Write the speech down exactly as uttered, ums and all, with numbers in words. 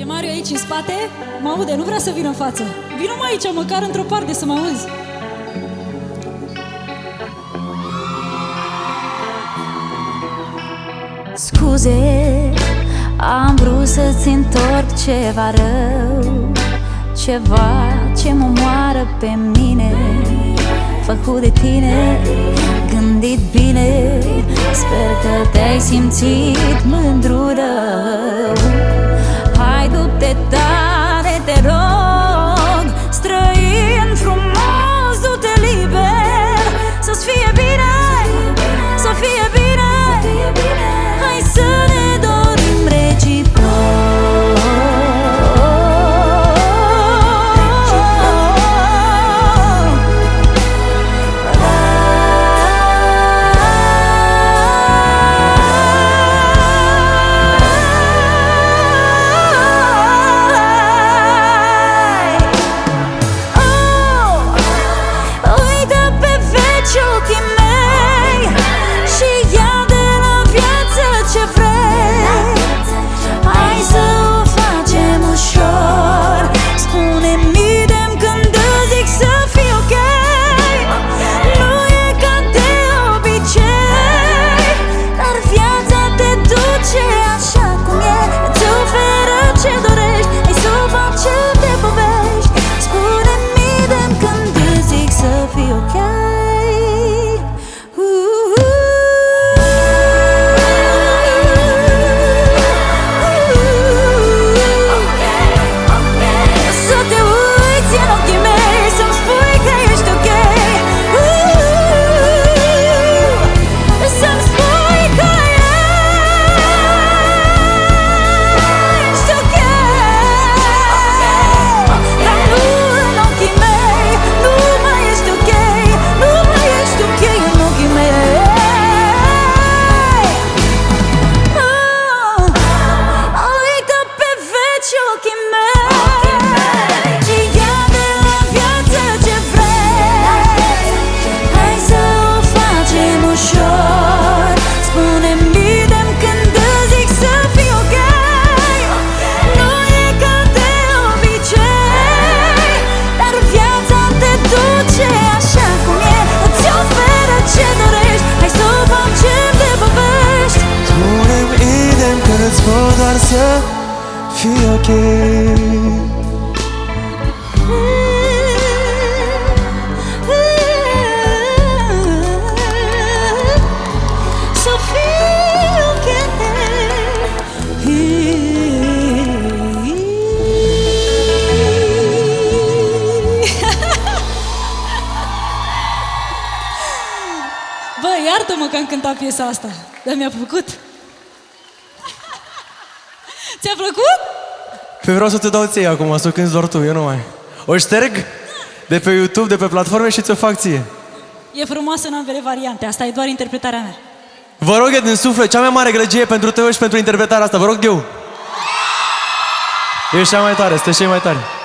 Mario aici în spate mă aude, nu vrea să vină în față. Vino mai aici, măcar într-o parte să mă auzi. Scuze, am vrut să-ți întorc ceva rău, ceva ce mă moară pe mine, făcut de tine, gândit bine. Sper că te-ai simțit mândru rău. Hai, du-te tare, te rog, străin frumos, du-te liber. Să-ți fie bine, să fie bine, hai să ne dorim reciproc. Doar să fii ok. Să fii ok. Bă, iartă-mă că am cântat piesa asta, dar mi-a plăcut. Ți-a plăcut? Păi vreau să te dau ție acum, să o cânti doar tu, eu nu mai. O șterg de pe YouTube, de pe platforme și ți-o fac ție. E frumoasă în ambele variante, asta e doar interpretarea mea. Vă rog eu din suflet, cea mai mare gălăgie pentru tău și pentru interpretarea asta, vă rog eu. Ești cea mai tare, sunteți cei mai tare.